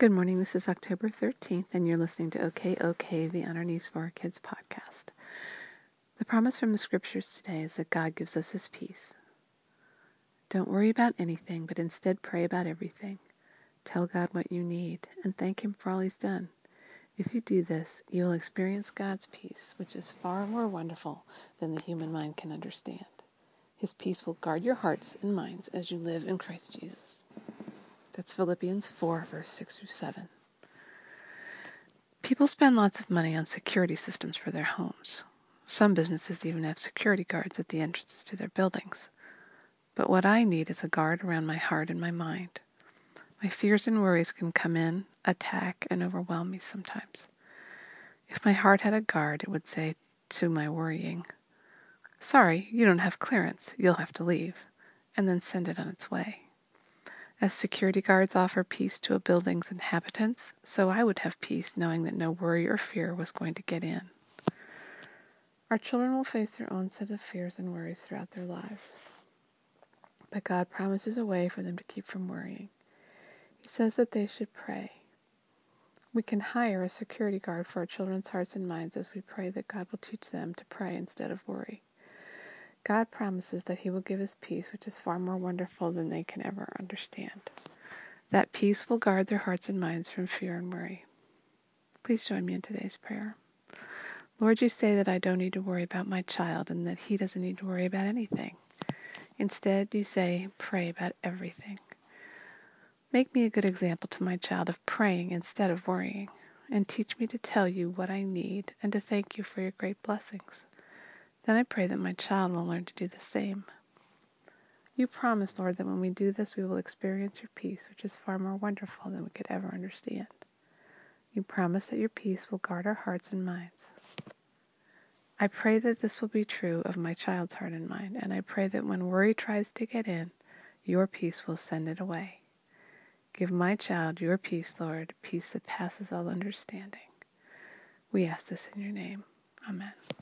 Good morning, this is October 13th, and you're listening to OK, the Honor News for Our Kids podcast. The promise from the scriptures today is that God gives us His peace. Don't worry about anything, but instead pray about everything. Tell God what you need, and thank Him for all He's done. If you do this, you will experience God's peace, which is far more wonderful than the human mind can understand. His peace will guard your hearts and minds as you live in Christ Jesus. That's Philippians 4, verse 6 through 7. People spend lots of money on security systems for their homes. Some businesses even have security guards at the entrances to their buildings. But what I need is a guard around my heart and my mind. My fears and worries can come in, attack, and overwhelm me sometimes. If my heart had a guard, it would say to my worrying, "Sorry, you don't have clearance. You'll have to leave," and then send it on its way. As security guards offer peace to a building's inhabitants, so I would have peace knowing that no worry or fear was going to get in. Our children will face their own set of fears and worries throughout their lives. But God promises a way for them to keep from worrying. He says that they should pray. We can hire a security guard for our children's hearts and minds as we pray that God will teach them to pray instead of worry. God promises that He will give us peace, which is far more wonderful than they can ever understand. That peace will guard their hearts and minds from fear and worry. Please join me in today's prayer. Lord, you say that I don't need to worry about my child and that he doesn't need to worry about anything. Instead, you say, pray about everything. Make me a good example to my child of praying instead of worrying, and teach me to tell you what I need and to thank you for your great blessings. Then I pray that my child will learn to do the same. You promise, Lord, that when we do this, we will experience your peace, which is far more wonderful than we could ever understand. You promise that your peace will guard our hearts and minds. I pray that this will be true of my child's heart and mind, and I pray that when worry tries to get in, your peace will send it away. Give my child your peace, Lord, peace that passes all understanding. We ask this in your name. Amen.